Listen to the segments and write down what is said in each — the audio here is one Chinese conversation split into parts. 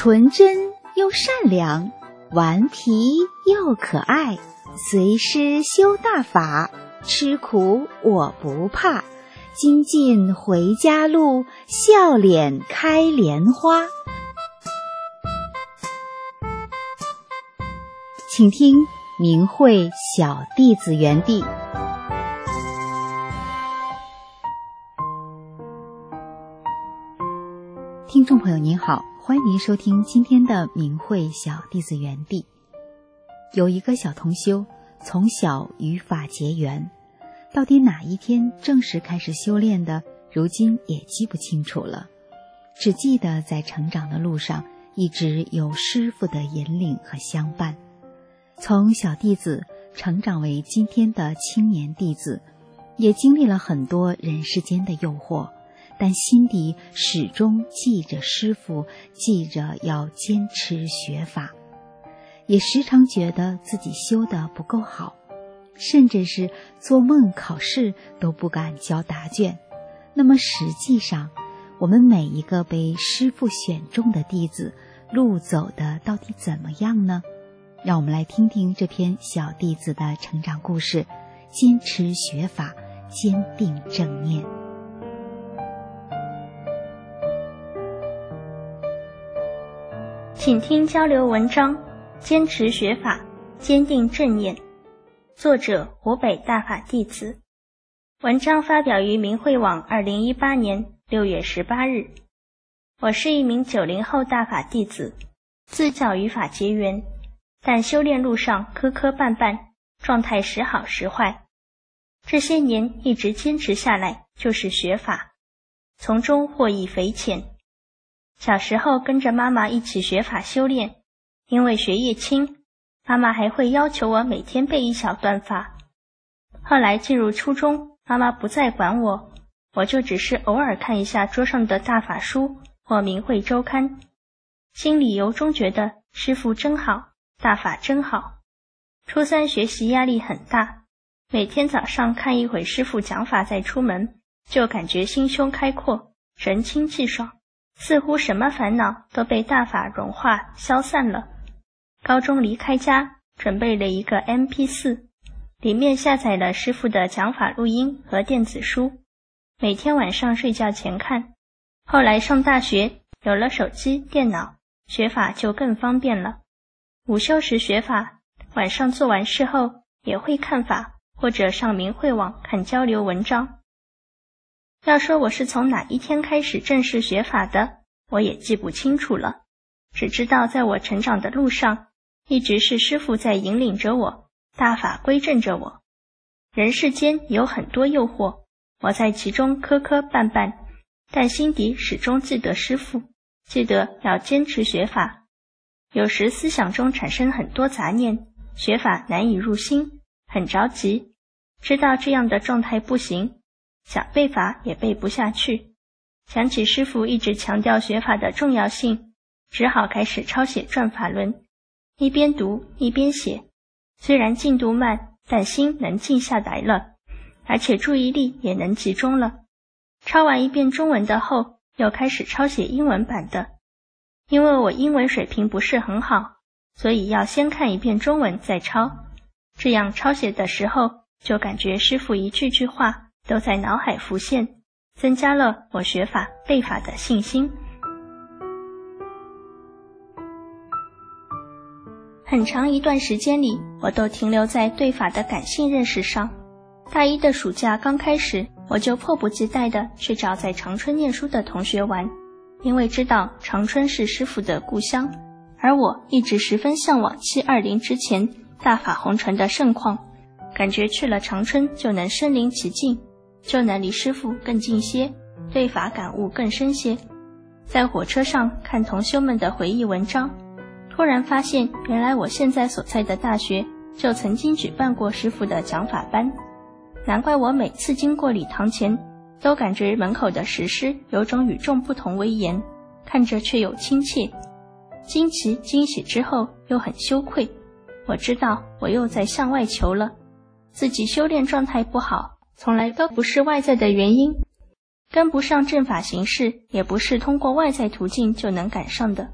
纯真又善良，顽皮又可爱，随师修大法，吃苦我不怕，精进回家路，笑脸开莲花。请听明慧小弟子园地。听众朋友您好，欢迎您收听今天的明慧小弟子园地。有一个小同修从小与法结缘，到底哪一天正式开始修炼的，如今也记不清楚了，只记得在成长的路上一直有师父的引领和相伴，从小弟子成长为今天的青年弟子，也经历了很多人世间的诱惑，但心底始终记着师父，记着要坚持学法，也时常觉得自己修得不够好，甚至是做梦考试都不敢交答卷。那么实际上，我们每一个被师父选中的弟子，路走的到底怎么样呢？让我们来听听这篇小弟子的成长故事，坚持学法，坚定正念。 请听交流文章，坚持学法，坚定正念。作者湖北大法弟子。文章发表于明慧网2018年6月18日。我是一名90后大法弟子，自小与法结缘，但修炼路上磕磕绊绊，状态时好时坏。这些年一直坚持下来，就是学法，从中获益匪浅。小时候跟着妈妈一起学法修炼，因为学业轻，妈妈还会要求我每天背一小段法。后来进入初中，妈妈不再管我，我就只是偶尔看一下桌上的大法书或明慧周刊，心里由衷觉得师父真好，大法真好。初三学习压力很大，每天早上看一会师父讲法再出门，就感觉心胸开阔，神清气爽，似乎什么烦恼都被大法融化消散了。高中离开家，准备了一个 MP4， 里面下载了师父的讲法录音和电子书，每天晚上睡觉前看。后来上大学，有了手机、电脑，学法就更方便了。午休时学法，晚上做完事后也会看法，或者上明慧网看交流文章。要说我是从哪一天开始正式学法的，我也记不清楚了，只知道在我成长的路上，一直是师父在引领着我，大法归正着我。人世间有很多诱惑，我在其中磕磕绊绊，但心底始终记得师父，记得要坚持学法。有时思想中产生很多杂念，学法难以入心，很着急，知道这样的状态不行，想背法也背不下去。想起师父一直强调学法的重要性，只好开始抄写转法轮，一边读一边写。虽然进度慢，但心能静下来了，而且注意力也能集中了。抄完一遍中文的后，又开始抄写英文版的。因为我英文水平不是很好，所以要先看一遍中文再抄。这样抄写的时候，就感觉师父一句句话都在脑海浮现，增加了我学法背法的信心。很长一段时间里，我都停留在对法的感性认识上。大一的暑假刚开始，我就迫不及待地去找在长春念书的同学玩，因为知道长春是师父的故乡，而我一直十分向往720之前大法红传的盛况，感觉去了长春就能身临其境，就能离师父更近些，对法感悟更深些。在火车上看同修们的回忆文章，突然发现原来我现在所在的大学就曾经举办过师父的讲法班，难怪我每次经过礼堂前都感觉门口的石狮有种与众不同威严，看着却有亲切。惊奇惊喜之后又很羞愧，我知道我又在向外求了，自己修炼状态不好，从来都不是外在的原因，跟不上正法形式，也不是通过外在途径就能赶上的。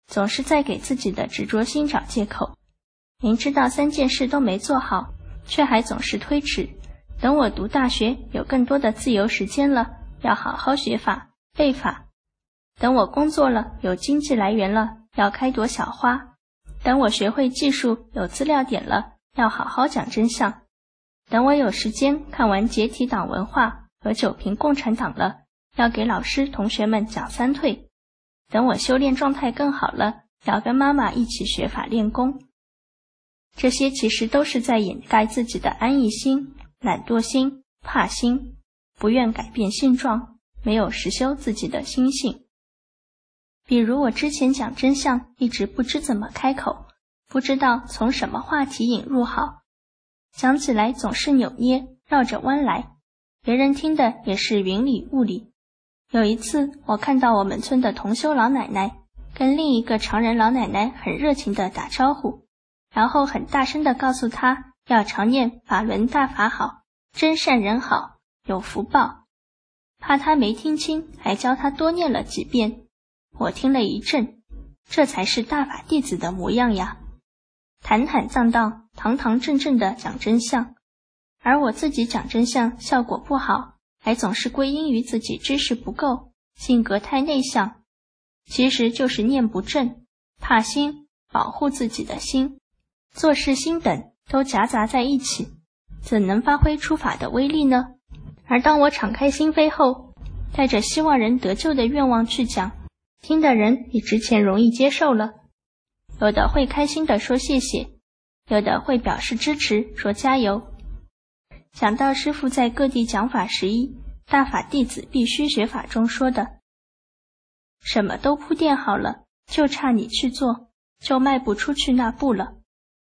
总是在给自己的执着心找借口。明知道3件事都没做好，却还总是推迟。等我读大学有更多的自由时间了，要好好学法背法。等我工作了有经济来源了，要开朵小花。等我学会技术有资料点了，要好好讲真相。等我有时间看完解体党文化和9评共产党了，要给老师同学们讲3退。等我修炼状态更好了，要跟妈妈一起学法练功。这些其实都是在掩盖自己的安逸心、懒惰心、怕心，不愿改变现状，没有实修自己的心性。比如我之前讲真相一直不知怎么开口，不知道从什么话题引入好，讲起来总是扭捏，绕着弯来，别人听的也是云里雾里。有一次我看到我们村的同修老奶奶跟另一个常人老奶奶很热情地打招呼，然后很大声地告诉她要常念法轮大法好，真善人好，有福报。怕她没听清，还教她多念了几遍。我听了一震，这才是大法弟子的模样呀，坦坦荡荡，堂堂正正地讲真相。而我自己讲真相效果不好，还总是归因于自己知识不够，性格太内向，其实就是念不正，怕心，保护自己的心，做事心等都夹杂在一起，怎能发挥出法的威力呢？而当我敞开心扉后，带着希望人得救的愿望去讲，听的人比之前容易接受了，有的会开心地说谢谢，有的会表示支持，说加油。想到师父在各地讲法11大法弟子必须学法中说的，什么都铺垫好了，就差你去做，就迈不出去那步了。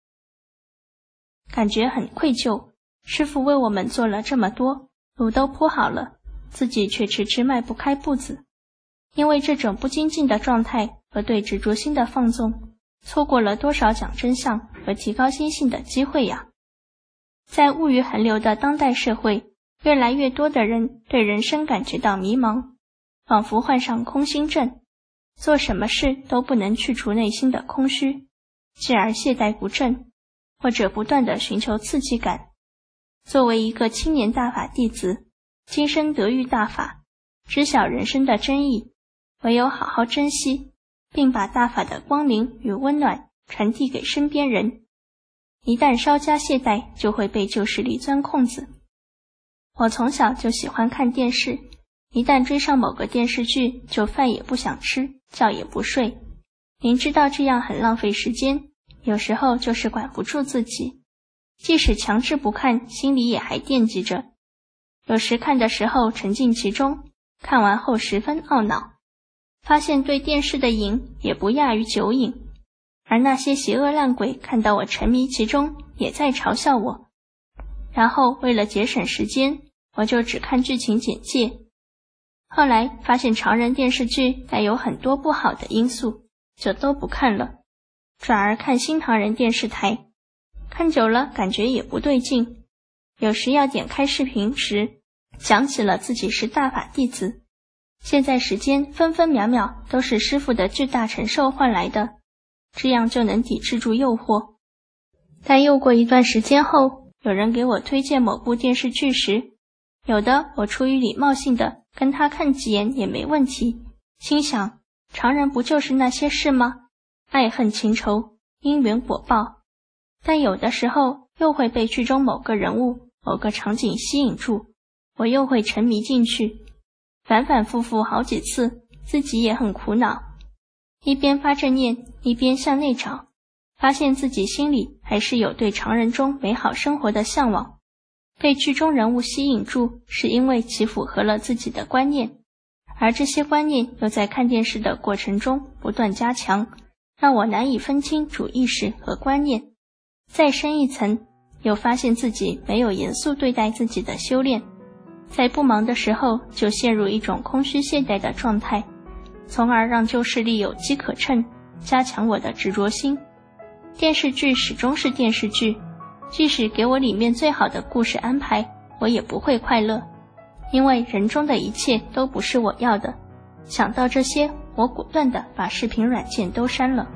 感觉很愧疚，师父为我们做了这么多，路都铺好了，自己却迟迟迈不开步子。因为这种不精进的状态和对执着心的放纵，错过了多少讲真相和提高心性的机会呀！在物欲横流的当代社会，越来越多的人对人生感觉到迷茫，仿佛患上空心症，做什么事都不能去除内心的空虚，继而懈怠不振，或者不断地寻求刺激感。作为一个青年大法弟子，今生得遇大法，知晓人生的真意，唯有好好珍惜，并把大法的光明与温暖传递给身边人。一旦稍加懈怠，就会被旧势力钻空子。我从小就喜欢看电视，一旦追上某个电视剧，就饭也不想吃，觉也不睡。明知道这样很浪费时间，有时候就是管不住自己，即使强制不看，心里也还惦记着。有时看的时候沉浸其中，看完后十分懊恼，发现对电视的瘾也不亚于酒瘾，而那些邪恶烂鬼看到我沉迷其中，也在嘲笑我。然后为了节省时间，我就只看剧情简介。后来发现常人电视剧带有很多不好的因素，就都不看了，转而看新唐人电视台。看久了感觉也不对劲，有时要点开视频时，想起了自己是大法弟子，现在时间分分秒秒都是师父的巨大承受换来的，这样就能抵制住诱惑。但又过一段时间后，有人给我推荐某部电视剧时，有的我出于礼貌性的跟他看几眼也没问题，心想常人不就是那些事吗？爱恨情仇，因缘果报。但有的时候又会被剧中某个人物、某个场景吸引住，我又会沉迷进去，反反复复好几次，自己也很苦恼。一边发正念，一边向内找，发现自己心里还是有对常人中美好生活的向往。被剧中人物吸引住，是因为其符合了自己的观念，而这些观念又在看电视的过程中不断加强，让我难以分清主意识和观念。再深一层，又发现自己没有严肃对待自己的修炼，在不忙的时候就陷入一种空虚懈怠的状态，从而让旧势力有机可乘，加强我的执着心。电视剧始终是电视剧，即使给我里面最好的故事安排，我也不会快乐，因为人中的一切都不是我要的。想到这些， 我果断地把视频软件都删了。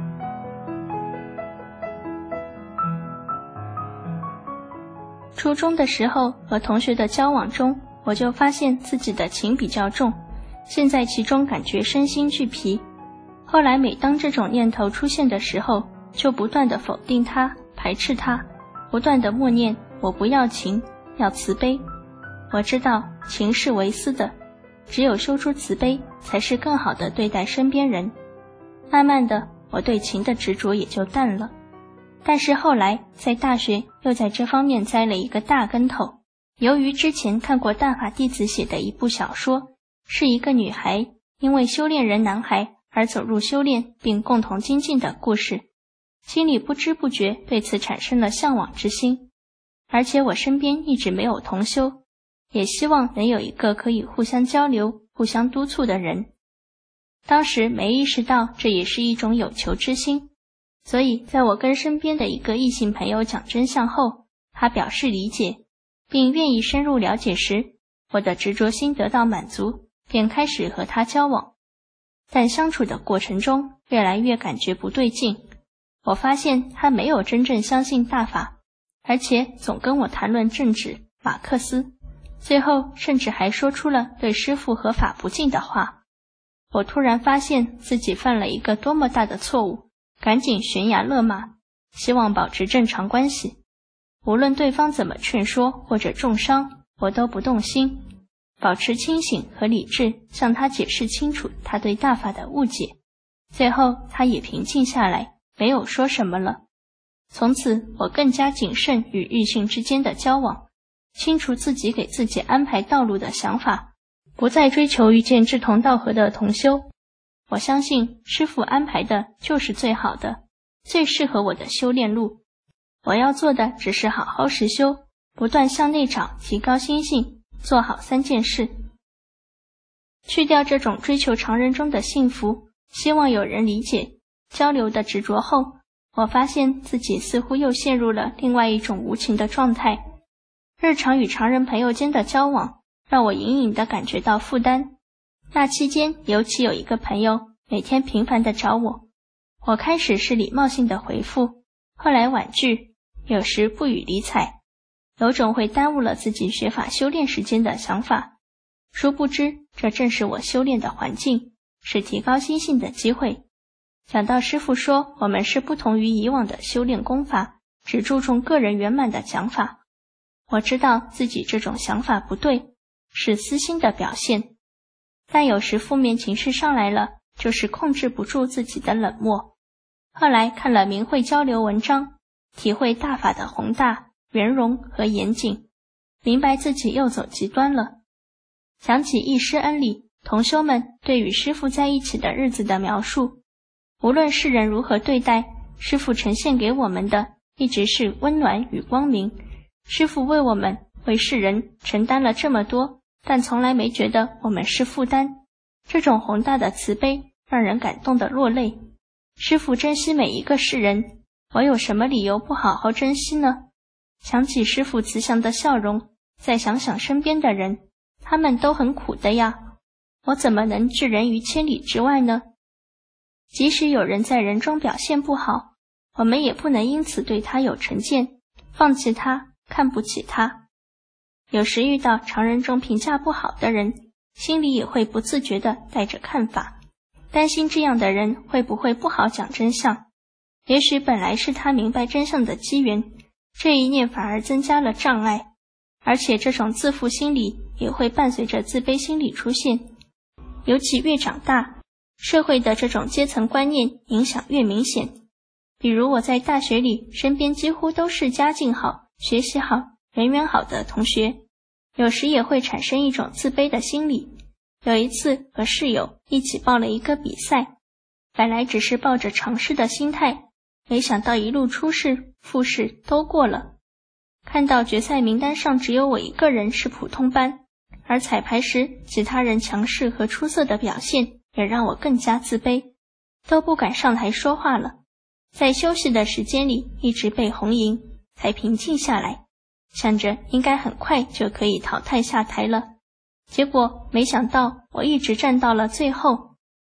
初中的时候和同学的交往中，我就发现自己的情比较重，陷在其中感觉身心俱疲。后来每当这种念头出现的时候，就不断地否定它，排斥它，不断地默念我不要情，要慈悲。我知道情是为私的，只有修出慈悲，才是更好地对待身边人。慢慢的，我对情的执着也就淡了。但是后来在大学又在这方面栽了一个大跟头。由于之前看过大法弟子写的一部小说，是一个女孩因为修炼人男孩而走入修炼并共同精进的故事，心里不知不觉对此产生了向往之心。而且我身边一直没有同修，也希望能有一个可以互相交流、互相督促的人。当时没意识到这也是一种有求之心，所以在我跟身边的一个异性朋友讲真相后，他表示理解，并愿意深入了解时，我的执着心得到满足，便开始和他交往。但相处的过程中，越来越感觉不对劲。我发现他没有真正相信大法，而且总跟我谈论政治、马克思，最后甚至还说出了对师父和法不敬的话。我突然发现自己犯了一个多么大的错误，赶紧悬崖勒马，希望保持正常关系。无论对方怎么劝说或者重伤，我都不动心，保持清醒和理智，向他解释清楚他对大法的误解。最后他也平静下来，没有说什么了。从此我更加谨慎与异性之间的交往，清楚自己给自己安排道路的想法，不再追求遇见志同道合的同修。我相信师父安排的就是最好的，最适合我的修炼路。我要做的只是好好实修，不断向内找，提高心性，做好3件事。去掉这种追求常人中的幸福，希望有人理解、交流的执着后，我发现自己似乎又陷入了另外一种无情的状态。日常与常人朋友间的交往，让我隐隐地感觉到负担。那期间，尤其有一个朋友每天频繁地找我，我开始是礼貌性的回复，后来婉拒，有时不予理睬，有种会耽误了自己学法修炼时间的想法。殊不知，这正是我修炼的环境，是提高心性的机会。讲到师父说我们是不同于以往的修炼功法，只注重个人圆满的讲法，我知道自己这种想法不对，是私心的表现。但有时负面情绪上来了，就是控制不住自己的冷漠。后来看了明慧交流文章，体会大法的宏大、圆融和严谨，明白自己又走极端了。想起义师恩里同修们对与师父在一起的日子的描述，无论世人如何对待，师父呈现给我们的一直是温暖与光明。师父为我们、为世人承担了这么多，但从来没觉得我们是负担。这种宏大的慈悲让人感动得落泪。师父珍惜每一个世人，我有什么理由不好好珍惜呢？想起师父慈祥的笑容，再想想身边的人，他们都很苦的呀，我怎么能置人于千里之外呢？即使有人在人中表现不好，我们也不能因此对他有成见，放弃他，看不起他。有时遇到常人中评价不好的人，心里也会不自觉地带着看法，担心这样的人会不会不好讲真相。也许本来是他明白真相的机缘，这一念反而增加了障碍。而且这种自负心理也会伴随着自卑心理出现，尤其越长大，社会的这种阶层观念影响越明显。比如我在大学里，身边几乎都是家境好、学习好、人缘好的同学，有时也会产生一种自卑的心理。有一次和室友一起报了一个比赛，本来只是抱着尝试的心态，没想到一路初试、复试都过了。看到决赛名单上只有我一个人是普通班，而彩排时其他人强势和出色的表现也让我更加自卑，都不敢上台说话了。在休息的时间里一直被红赢，才平静下来，想着应该很快就可以淘汰下台了。结果没想到我一直站到了最后。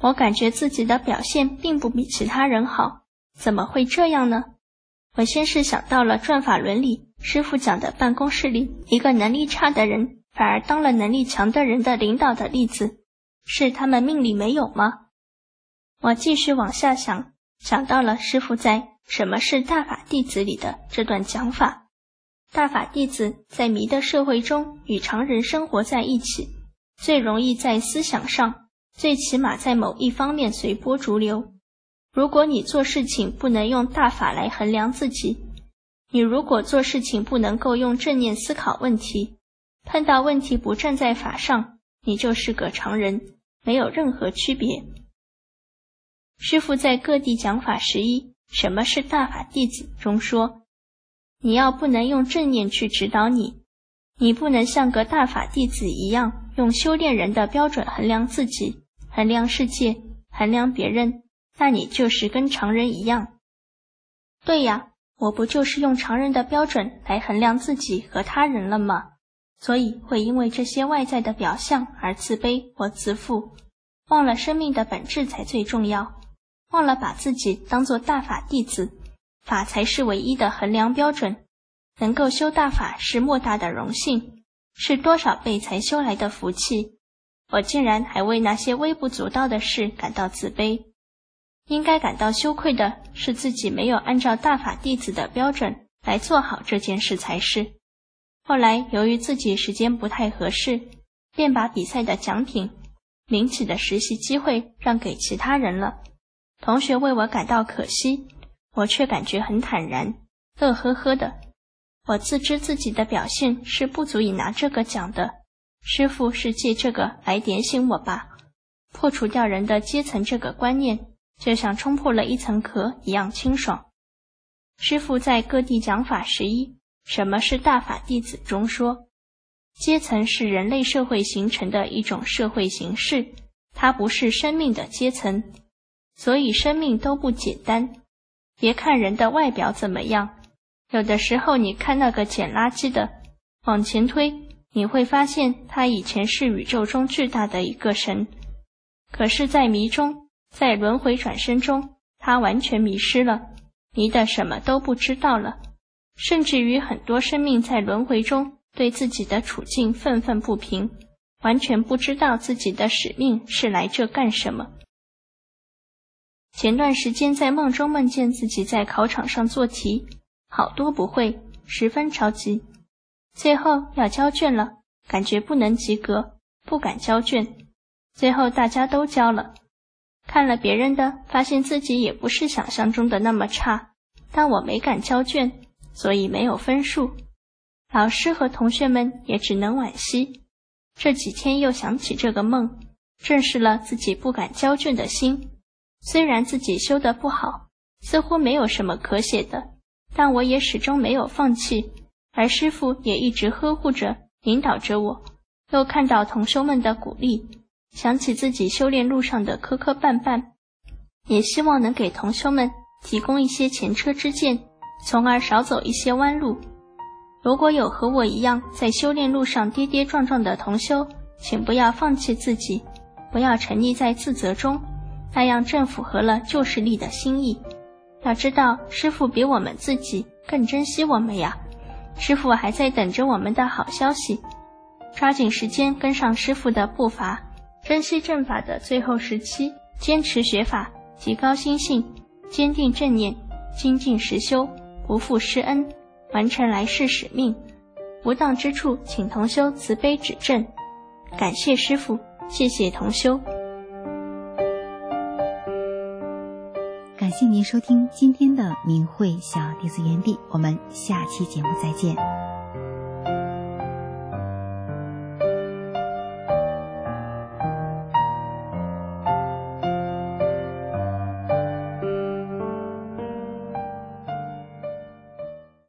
我感觉自己的表现并不比其他人好，怎么会这样呢？我先是想到了转法轮里师父讲的办公室里一个能力差的人反而当了能力强的人的领导的例子，是他们命里没有吗？我继续往下想，想到了师父在《什么是大法弟子》里的这段讲法。大法弟子在迷的社会中与常人生活在一起，最容易在思想上，最起码在某一方面随波逐流。如果你做事情不能用大法来衡量自己，你如果做事情不能够用正念思考问题，碰到问题不站在法上，你就是个常人，没有任何区别。师父在各地讲法11什么是大法弟子中说，你要不能用正念去指导你，你不能像个大法弟子一样用修炼人的标准衡量自己，衡量世界，衡量别人，那你就是跟常人一样。对呀，我不就是用常人的标准来衡量自己和他人了吗？所以会因为这些外在的表象而自卑或自负，忘了生命的本质才最重要，忘了把自己当作大法弟子，法才是唯一的衡量标准。能够修大法是莫大的荣幸，是多少倍才修来的福气。我竟然还为那些微不足道的事感到自卑。应该感到羞愧的是自己没有按照大法弟子的标准来做好这件事才是。后来由于自己时间不太合适，便把比赛的奖品、领取的实习机会让给其他人了。同学为我感到可惜，我却感觉很坦然，乐呵呵的。我自知自己的表现是不足以拿这个奖的，师父是借这个来点醒我吧。破除掉人的阶层这个观念，就像冲破了一层壳一样清爽。师父在各地讲法11什么是大法弟子中说，阶层是人类社会形成的一种社会形式，它不是生命的阶层，所以生命都不简单。别看人的外表怎么样，有的时候你看那个捡垃圾的，往前推，你会发现他以前是宇宙中巨大的一个神，可是在迷中，在轮回转生中，他完全迷失了，迷的什么都不知道了。甚至于很多生命在轮回中对自己的处境愤愤不平，完全不知道自己的使命是来这干什么。前段时间在梦中梦见自己在考场上做题，好多不会，十分着急。最后要交卷了，感觉不能及格，不敢交卷。最后大家都交了，看了别人的，发现自己也不是想象中的那么差，但我没敢交卷，所以没有分数。老师和同学们也只能惋惜。这几天又想起这个梦，正视了自己不敢交卷的心。虽然自己修得不好，似乎没有什么可写的，但我也始终没有放弃，而师父也一直呵护着，引导着我。又看到同修们的鼓励，想起自己修炼路上的磕磕绊绊，也希望能给同修们提供一些前车之鉴，从而少走一些弯路。如果有和我一样在修炼路上跌跌撞撞的同修，请不要放弃自己，不要沉溺在自责中，那样正符合了救世力的心意。要知道，师父比我们自己更珍惜我们呀，师父还在等着我们的好消息。抓紧时间跟上师父的步伐，珍惜正法的最后时期，坚持学法，提高心性，坚定正念，精进实修，不负师恩，完成来世使命。不当之处，请同修慈悲指正。感谢师父，谢谢同修。 感谢您收听今天的明慧小弟子园地，我们下期节目再见。